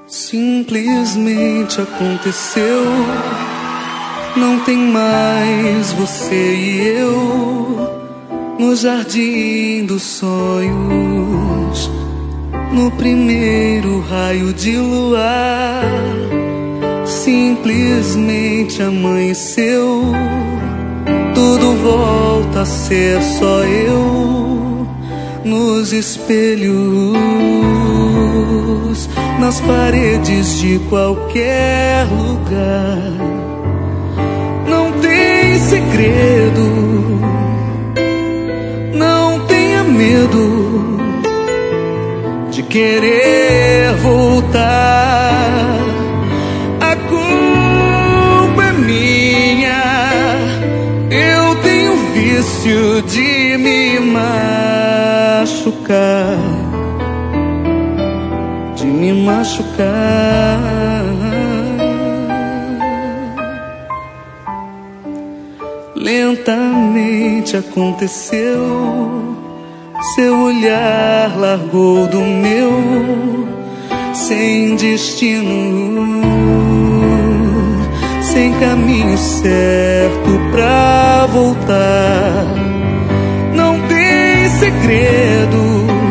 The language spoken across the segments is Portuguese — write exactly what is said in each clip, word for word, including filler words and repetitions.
Simplesmente aconteceu. Não tem mais você e eu no jardim dos sonhos. No primeiro raio de luar, simplesmente amanheceu. Tudo volta a ser só eu nos espelhos, nas paredes de qualquer lugar. Não tem segredo, não tenha medo de querer voltar. A culpa é minha, eu tenho vício de me machucar, de me machucar. Lentamente aconteceu, seu olhar largou do meu, sem destino, sem caminho certo pra voltar. Não tem segredo,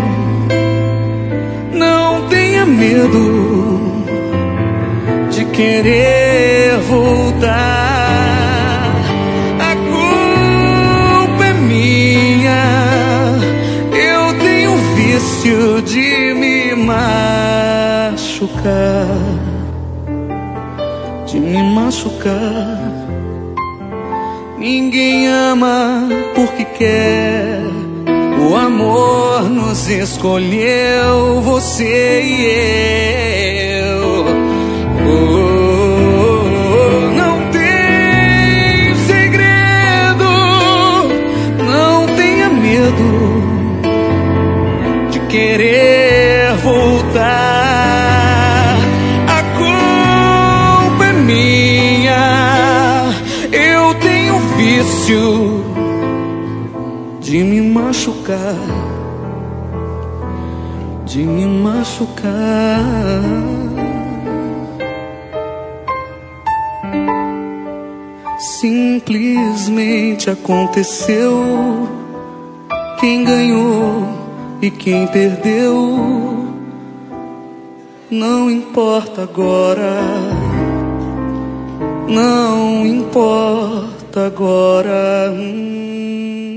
não tenha medo de querer voltar. A culpa é minha, eu tenho vício de me machucar, de me machucar. Ninguém ama porque quer, o amor nos escolheu, você e eu. Oh, não tem segredo, não tenha medo de querer voltar. A culpa é minha, eu tenho vício de me machucar, de me machucar. Simplesmente aconteceu. Quem ganhou e quem perdeu não importa agora, não importa agora. hum.